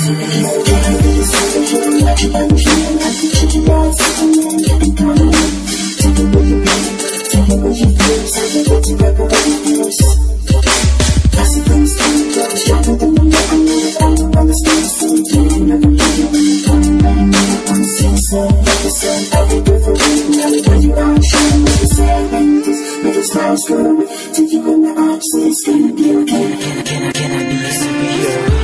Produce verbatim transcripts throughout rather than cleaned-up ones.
Take you in my arms, it's gonna be okay. Can I, can I, can I be a superhero?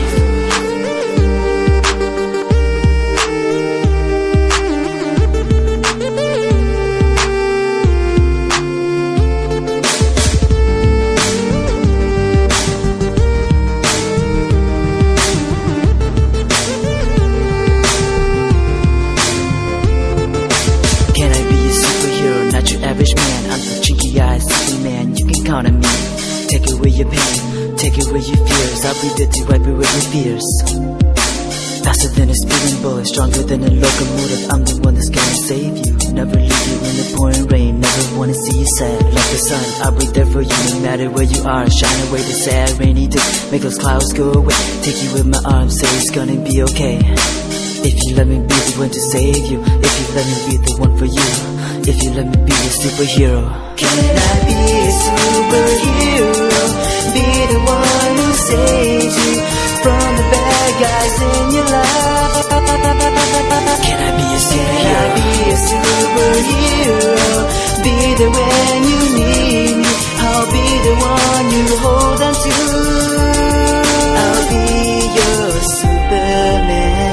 Can I be a superhero? Not your average man. I'm the cheeky-eyed Superman. You can count on me. Take away your pain, take away your fears. I'll be there to wipe away your fears. Faster than a speeding bullet, stronger than a locomotive. I'm the one that's gonna save you. Never leave you in the pouring rain. Never wanna see you sad. Like the sun, I'll be there for you no matter where you are. Shine away the sad rainy days. Make those clouds go away. Take you in my arms, say it's gonna be okay. If you let me be the one to save you, if you let me be the one for you, if you let me be a superhero. Can I be a superhero? Be the one who saves you from the bad guys in your life. Can I be a superhero? Can I be a superhero? Be there when you need me. I'll be the one you hold on to. I'll be your Superman.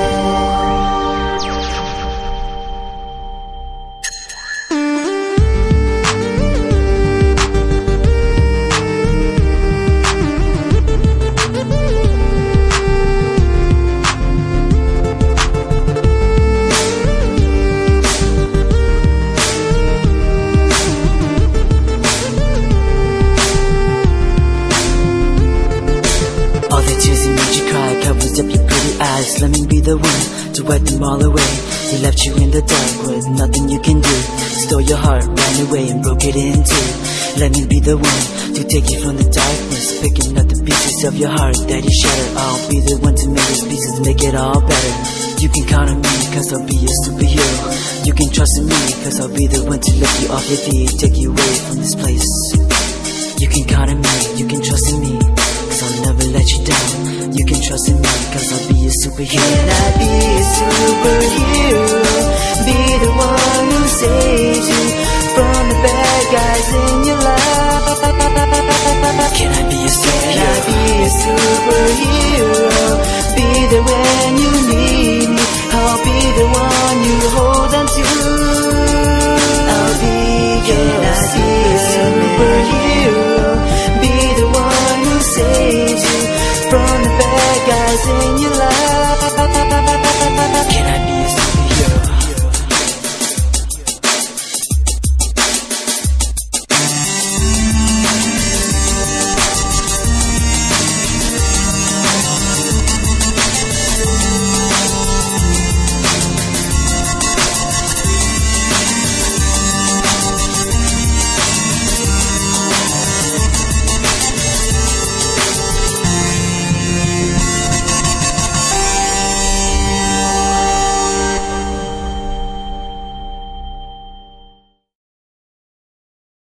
Up your pretty eyes, let me be the one to wipe them all away. They left you in the dark with nothing you can do. Stole your heart, ran away and broke it in two. Let me be the one to take you from the darkness, picking up the pieces of your heart that you shattered. I'll be the one to make those pieces, make it all better. You can count on me, cause I'll be a superhero. You can trust in me, cause I'll be the one to lift you off your feet, take you away from this place. You can count on me, you can trust in me, cause I'll never let you down. You can trust in me, cause I'll be a superhero. Can I be a superhero? Be the one who saves you from the bad guys in your life. Can I be a superhero? Can I be a